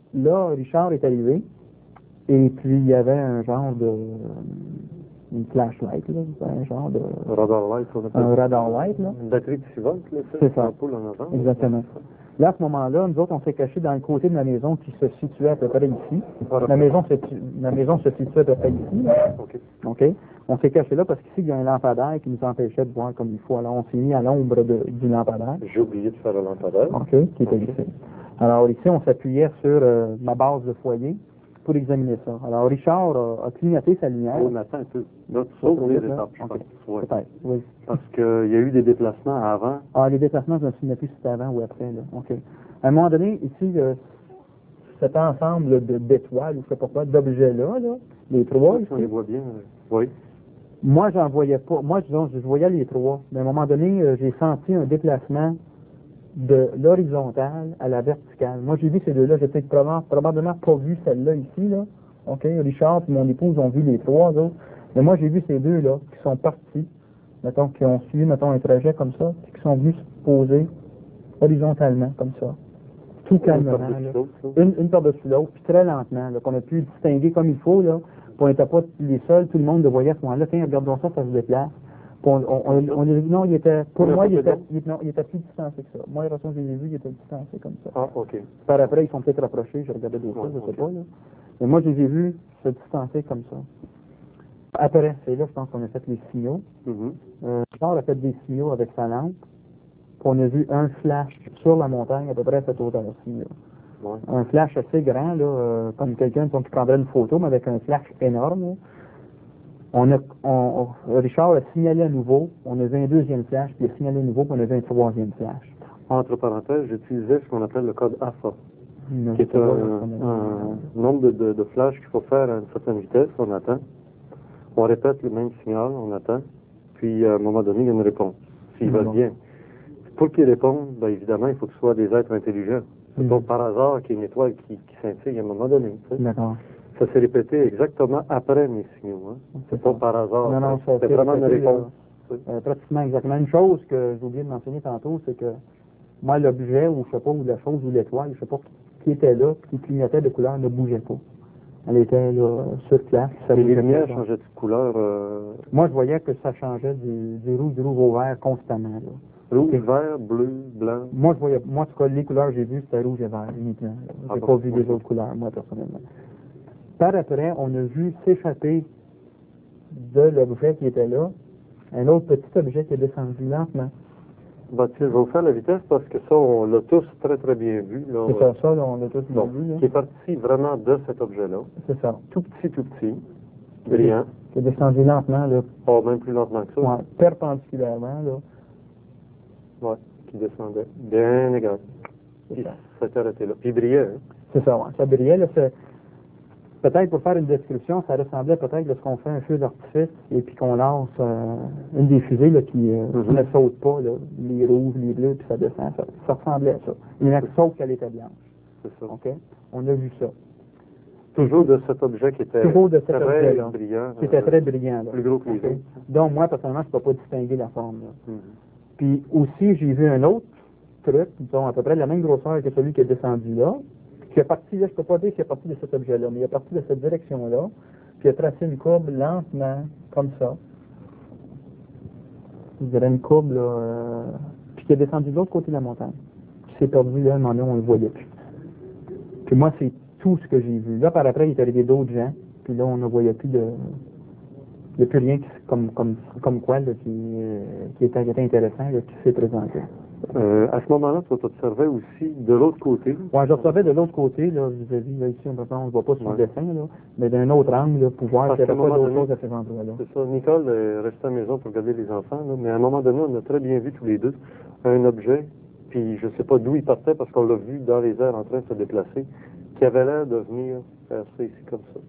là, Richard est arrivé, et puis il y avait un genre de... une flashlight, là, un genre de... Radar light, on appelle un radar light, là. une batterie de 6 volts, là, C'est ça. ampoule en avant. Exactement. Là, à ce moment-là, nous autres, on s'est cachés dans le côté de la maison qui se situait à peu près ici. La maison se situait à peu près ici, là. OK. OK? On s'est caché là parce qu'ici, il y a un lampadaire qui nous empêchait de voir comme il faut. Alors, on s'est mis à l'ombre du lampadaire. J'ai oublié de faire le lampadaire. OK? Qui était ici. Alors, ici, on s'appuyait sur ma base de foyer pour examiner ça. Alors, Richard a clignoté sa lumière. On attend un peu. Là, tu sautes les étapes, je OK. pense. Ouais. Peut-être, oui. Parce qu'il y a eu des déplacements avant. Ah, les déplacements, je ne me souviens plus si c'était avant ou après, là. OK. À un moment donné, ici, cet ensemble d'étoiles, ou je sais pas quoi, d'objets-là, là, les trois, On les ici, voit bien. Oui. moi, j'en voyais pas. Moi, disons, je voyais les trois. Mais à un moment donné, j'ai senti un déplacement de l'horizontale à la verticale. Moi, j'ai vu ces deux-là. J'ai peut-être probablement pas vu celle-là ici, là. OK? Richard et mon épouse ont vu les trois autres. Mais moi, j'ai vu ces deux-là qui sont partis, mettons, qui ont suivi, mettons, un trajet comme ça, puis qui sont venus se poser horizontalement, comme ça. Tout calmement, là. Une par-dessus l'autre, puis très lentement, là, qu'on a pu distinguer comme il faut, là. Puis on n'était pas les seuls, tout le monde le voyait à ce moment-là. Tiens, regardons ça, ça se déplace. Puis on a vu, non, il était, pour moi, il était plus distancé que ça. Moi, la façon que je l'ai vu, il était distancé comme ça. Ah, OK. Par après, ils sont peut-être rapprochés, je regardais d'autres choses, je sais pas, là. Mais moi, je les ai vus se distancer comme ça. Après, c'est là, je pense qu'on a fait les signaux. Charles a fait des signaux avec sa lampe. Puis on a vu un flash sur la montagne, à peu près à cette hauteur-ci, là. Ouais. Un flash assez grand, là, comme quelqu'un qui prendrait une photo, mais avec un flash énorme, là. Richard a signalé à nouveau, on a vu un deuxième flash, puis il a signalé à nouveau, puis on a vu un troisième flash. Entre parenthèses, j'utilisais ce qu'on appelle le code AFA, Non, qui est un nombre de flashs qu'il faut faire à une certaine vitesse, on attend. On répète le même signal, on attend, puis à un moment donné, il y a une réponse, s'ils veulent bien. Pour qu'ils répondent, ben, évidemment, il faut que ce soit des êtres intelligents. C'est pas par hasard qu'il y a une étoile qui scintille à un moment donné. D'accord. Ça s'est répété exactement après mes signaux. Hein. C'est pas par hasard. Non, non, c'est vraiment une réponse. Pratiquement exactement. Une chose que j'ai oublié de mentionner tantôt, c'est que moi, l'objet, ou je sais pas, ou la chose, ou l'étoile, je sais pas, qui était là, qui clignotait de couleur, ne bougeait pas. Elle était là, sur place. Mais les lumières changeaient de couleur. Moi, je voyais que ça changeait du rouge au vert constamment. Là. Rouge, vert, bleu, blanc. Moi, en tout cas, les couleurs que j'ai vues, c'était rouge et vert uniquement. J'ai pas vu les autres couleurs, moi, personnellement. Par après, on a vu s'échapper de l'objet qui était là, un autre petit objet qui est descendu lentement. Bah, tu sais, je vais vous faire la vitesse parce que ça, on l'a tous très très bien vu. C'est ça, là, on l'a tous bien vu. Là. Qui est parti vraiment de cet objet-là. C'est ça. Tout petit, brillant. Qui est descendu lentement, là. Oh, même plus lentement que ça. Ouais, perpendiculairement, là. Ouais, qui descendait. Bien égal. Puis ça s'est arrêté là. Puis il brillait, hein. C'est ça, ouais. Ça brillait, là. Peut-être pour faire une description, ça ressemblait peut-être lorsqu'on fait un feu d'artifice et puis qu'on lance une des fusées là, qui ne saute pas, là, les rouges, les bleus, puis ça descend. Ça ressemblait à ça. Sauf qu'elle était blanche. C'est ça. OK? On a vu ça. Toujours de cet objet qui était très brillant. Qui était très brillant. Là. Plus gros que les autres. Donc, moi, personnellement, je ne peux pas distinguer la forme. Là. Puis aussi, j'ai vu un autre truc, disons, à peu près de la même grosseur que celui qui est descendu là, qui est parti, là, je ne peux pas dire qu'il est parti de cet objet-là, mais il est parti de cette direction-là, puis il a tracé une courbe lentement, comme ça. Je dirais une courbe, là, puis qui est descendu de l'autre côté de la montagne. Puis s'est perdu, là, à un moment donné, on ne le voyait plus. Puis moi, c'est tout ce que j'ai vu. Là, par après, il est arrivé d'autres gens, puis là, on ne voyait plus de... Il n'y a plus rien comme quoi là, qui était intéressant, là, qui s'est présenté. À ce moment-là, tu t'observais aussi de l'autre côté. Oui, j'observais de l'autre côté, là, vis-à-vis, là, ici, on ne voit pas sur le dessin, là, mais d'un autre angle, là, pour voir s'il n'y avait pas d'autre chose à ces endroits-là. C'est ça. Nicole est restée à la maison pour regarder les enfants, là, mais à un moment donné, on a très bien vu tous les deux un objet, puis je ne sais pas d'où il partait, parce qu'on l'a vu dans les airs en train de se déplacer, qui avait l'air de venir faire ça ici comme ça.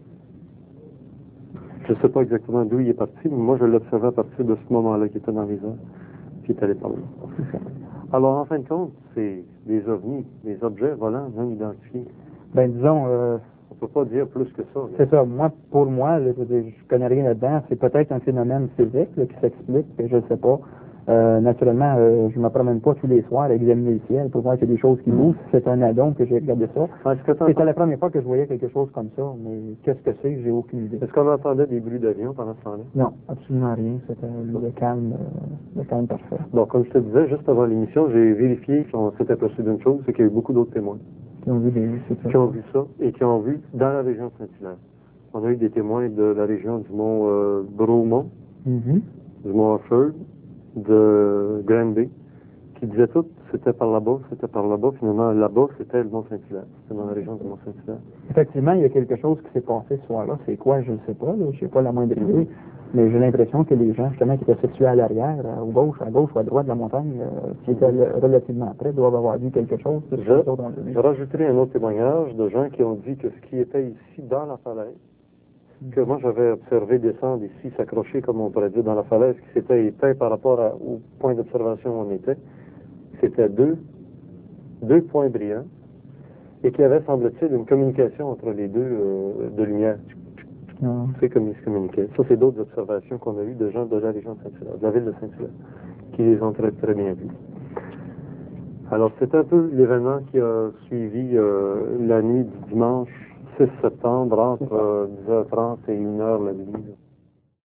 Je ne sais pas exactement d'où il est parti, mais moi, je l'observais à partir de ce moment-là, qui était dans les airs, puis il est allé par là. Alors, en fin de compte, c'est des ovnis, des objets volants non identifiés. Ben, disons... on peut pas dire plus que ça. C'est ça. Pour moi, là, je connais rien là-dedans. C'est peut-être un phénomène physique là, qui s'explique, je ne sais pas. Naturellement, je me promène pas tous les soirs à examiner le ciel pour voir qu'il y a des choses qui bougent. C'est un addon que j'ai regardé ça. C'était la première fois que je voyais quelque chose comme ça, mais qu'est-ce que c'est? J'ai aucune idée. Est-ce qu'on entendait des bruits d'avion pendant ce temps-là? Non, absolument rien. C'était le calme parfait. Donc, comme je te disais, juste avant l'émission, j'ai vérifié qu'on s'était aperçu d'une chose, c'est qu'il y a eu beaucoup d'autres témoins Qui ont vu qui ont vu ça et qui ont vu dans la région de Saint-Hilaire. On a eu des témoins de la région du mont Bromont, du mont Offord, de Granby, qui disaient tout, c'était par là-bas. Finalement, là-bas, c'était le mont Saint-Hilaire. C'était dans la région du mont Saint-Hilaire. Effectivement, il y a quelque chose qui s'est passé ce soir-là. C'est quoi, je ne sais pas. Je n'ai pas la moindre idée. Mais j'ai l'impression que les gens, justement, qui étaient situés à l'arrière, à gauche ou à droite de la montagne, qui étaient relativement près, doivent avoir vu quelque chose. Je rajouterai un autre témoignage de gens qui ont dit que ce qui était ici dans la falaise, que moi j'avais observé descendre ici, s'accrocher, comme on pourrait dire, dans la falaise, qui s'était éteint par rapport au point d'observation où on était, c'était deux points brillants, et qu'il y avait, semble-t-il, une communication entre les deux de lumière. C'est comme ils se communiquaient. Ça, c'est d'autres observations qu'on a eues de gens de la région de Saint-Hilaire, de la ville de Saint-Hilaire, qui les ont très, très bien vus. Alors, c'est un peu l'événement qui a suivi la nuit du dimanche 6 septembre entre 10h30 et 1h la nuit.